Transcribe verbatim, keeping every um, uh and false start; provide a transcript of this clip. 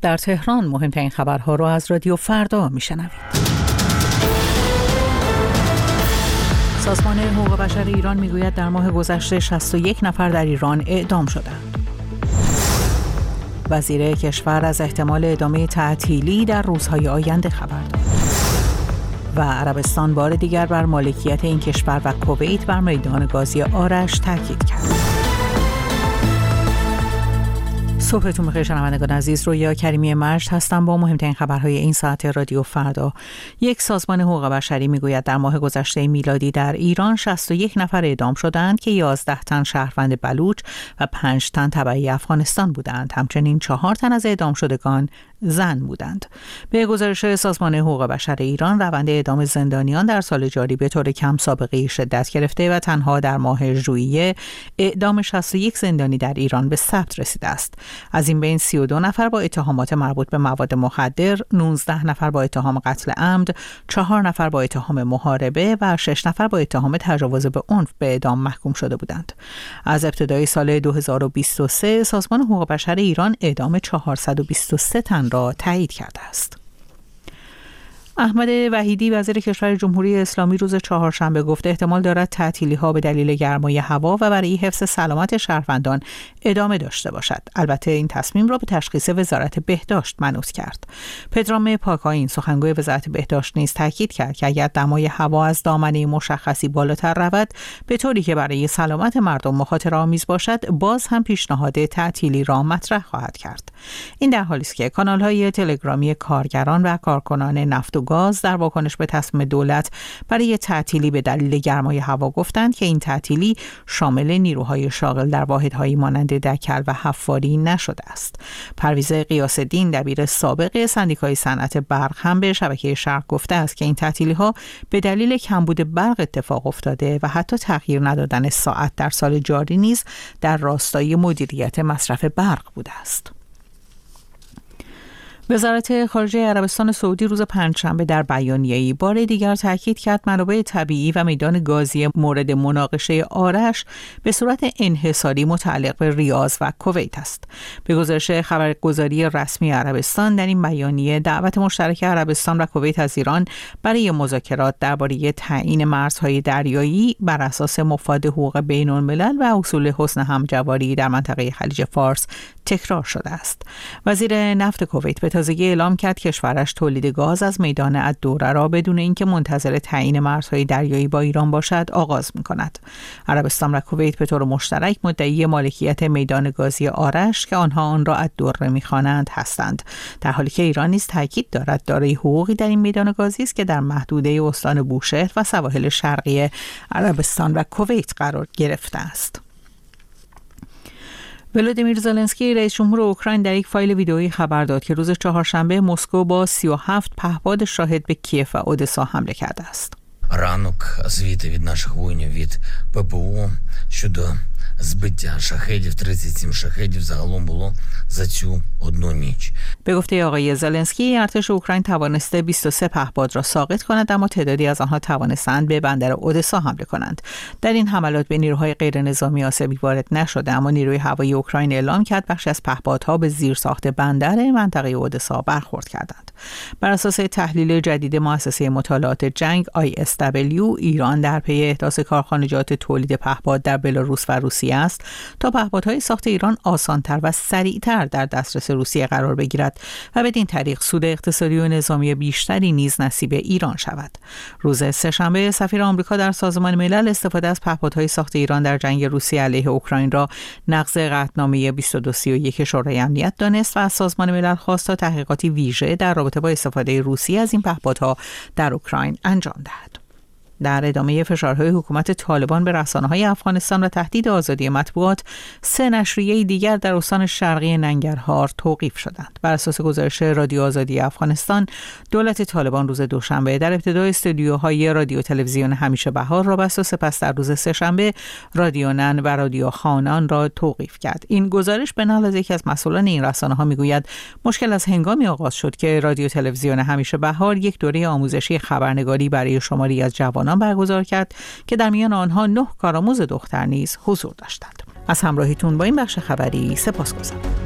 در تهران مهمترین خبرها را از رادیو فردا میشنوید. سازمان حقوق بشر ایران میگوید در ماه گذشته شصت و یک نفر در ایران اعدام شدند. وزیر کشور از احتمال ادامه تعطیلی در روزهای آینده خبر داد. و عربستان بار دیگر بر مالکیت این کشور و کویت بر میدان گازی آرش تاکید کرد. صبحتون بخیر شنوندگان عزیز، رویا کریمی مجد هستم با مهمترین خبرهای این ساعت رادیو فردا. یک سازمان حقوق بشری میگوید در ماه گذشته میلادی در ایران شصت و یک نفر اعدام شدند که یازده تن شهروند بلوچ و پنج تن تبعی افغانستان بودند. همچنین چهار تن از اعدام شدگان زن بودند. به گزارش سازمان حقوق بشر ایران، روند اعدام زندانیان در سال جاری به طور کم سابقه شدت گرفته و تنها در ماه ژوئیه اعدام شصت و یک زندانی در ایران به ثبت رسیده است. از این بین سی و دو نفر با اتهامات مربوط به مواد مخدر، نوزده نفر با اتهام قتل عمد، چهار نفر با اتهام محاربه و شش نفر با اتهام تجاوز به عنف به اعدام محکوم شده بودند. از ابتدای سال دو هزار و بیست و سه سازمان حقوق بشر ایران اعدام چهارصد و بیست و سه تن را تایید کرده است. احمد وحیدی وزیر کشور جمهوری اسلامی روز چهارشنبه گفته احتمال دارد تعطیلی‌ها به دلیل گرمای هوا و برای حفظ سلامت شهروندان ادامه داشته باشد. البته این تصمیم را به تشخیص وزارت بهداشت منوط کرد. پدرام پاکاین سخنگوی وزارت بهداشت نیز تاکید کرد که اگر دمای هوا از دامنه مشخصی بالاتر رود به طوری که برای سلامت مردم مخاطره‌آمیز باشد، باز هم پیشنهاد تعطیلی را مطرح خواهد کرد. این در حالی است که کانال‌های تلگرامی کارگران و کارکنان نفت و گاز در واکنش به تصمیم دولت برای تعطیلی به دلیل گرمای هوا گفتند که این تعطیلی شامل نیروهای شاغل در واحدهایی مانند دکل و حفاری نشده است. پرویز غیاث‌الدین دبیر سابق سندیکای صنعت برق هم به شبکه شرق گفته است که این تعطیلی‌ها به دلیل کمبود برق اتفاق افتاده و حتی تغییر ندادن ساعت در سال جاری نیز در راستای مدیریت مصرف برق بوده است. وزارت خارجه عربستان سعودی روز پنجشنبه در بیانیه‌ای بار دیگر تاکید کرد منابع طبیعی و میدان گازی مورد مناقشه آرش به صورت انحصاری متعلق به ریاض و کویت است. به گزارش خبرگزاری رسمی عربستان، در این بیانیه دعوت مشترک عربستان و کویت از ایران برای مذاکرات درباره تعیین مرزهای دریایی بر اساس مفاد حقوق بین‌الملل و اصول حسن همجواری در منطقه خلیج فارس تکرار شده است. وزیر نفت کویت به تازگی اعلام کرد کشورش تولید گاز از میدان الدوره را بدون اینکه منتظر تعیین مرزهای دریایی با ایران باشد آغاز می‌کند. عربستان و کویت به طور مشترک مدعی مالکیت میدان گازی آرش که آنها آن را الدوره می‌خوانند هستند، در حالی که ایران نیز تاکید دارد دارای حقوقی در این میدان گازی است که در محدوده استان بوشهر و سواحل شرقی عربستان و کویت قرار گرفته است. ولادیمیر زلنسکی رئیس جمهور اوکراین در یک فایل ویدئویی خبر داد که روز چهارشنبه مسکو با سی و هفت پهپاد شاهد به کیف و اودسا حمله کرده است. Ранок звіти від наших воїнів від ППО щодо збиття шахедів, тридцять сім шахедів загалом було за цю одну ніч. به گفته آقای زلنسکی، ارتش اوکراین توانسته بیست و سه پهپاد را ساقط کند، اما تعدادی از آنها توانستند به بندر اودسا حمله کنند. در این حملات به نیروهای غیر نظامی آسیبی وارد نشده، اما نیروی هوایی اوکراین اعلام کرد بخشی از پهپادها به زیرساخت بندر منطقه اودسا برخورد کردند. بر اساس تحلیل جدید مؤسسه مطالعات جنگ آی اس دبلیو، ایران در پی احداث کارخانجات تولید پهپاد در بلاروس و روسیه است تا پهپادهای ساخت ایران آسان‌تر و سریعتر در دسترس روسیه قرار بگیرد و بدین طریق سود اقتصادی و نظامی بیشتری نیز نصیب ایران شود. روز سه‌شنبه سفیر آمریکا در سازمان ملل استفاده از پهپادهای ساخت ایران در جنگ روسیه علیه اوکراین را نقض قطعنامه بیست و دو سی و یک شورای امنیت دانست و از سازمان ملل خواست تا تحقیقاتی ویژه در رابطه با استفاده روسیه از این پهپادها در اوکراین انجام دهد. در ادامه فشارهای حکومت طالبان به رسانه‌های افغانستان و تهدید آزادی مطبوعات، سه نشریه دیگر در استان شرقی ننگرهار توقیف شدند. بر اساس گزارش رادیو آزادی افغانستان، دولت طالبان روز دوشنبه در ابتدای استودیوهای رادیو تلویزیون همیشه بهار را بست و سپس در روز سه‌شنبه رادیو نن و رادیو خانان را توقیف کرد. این گزارش به نقل از یکی از مسئولان این رسانه‌ها میگوید مشکل از هنگامی آغاز شد که رادیو تلویزیون همیشه بهار یک دوره آموزشی خبرنگاری برای شماری از جوانان برگزار کرد که در میان آنها نه کارآموز دختر نیز حضور داشتند. از همراهیتون با این بخش خبری سپاسگزارم.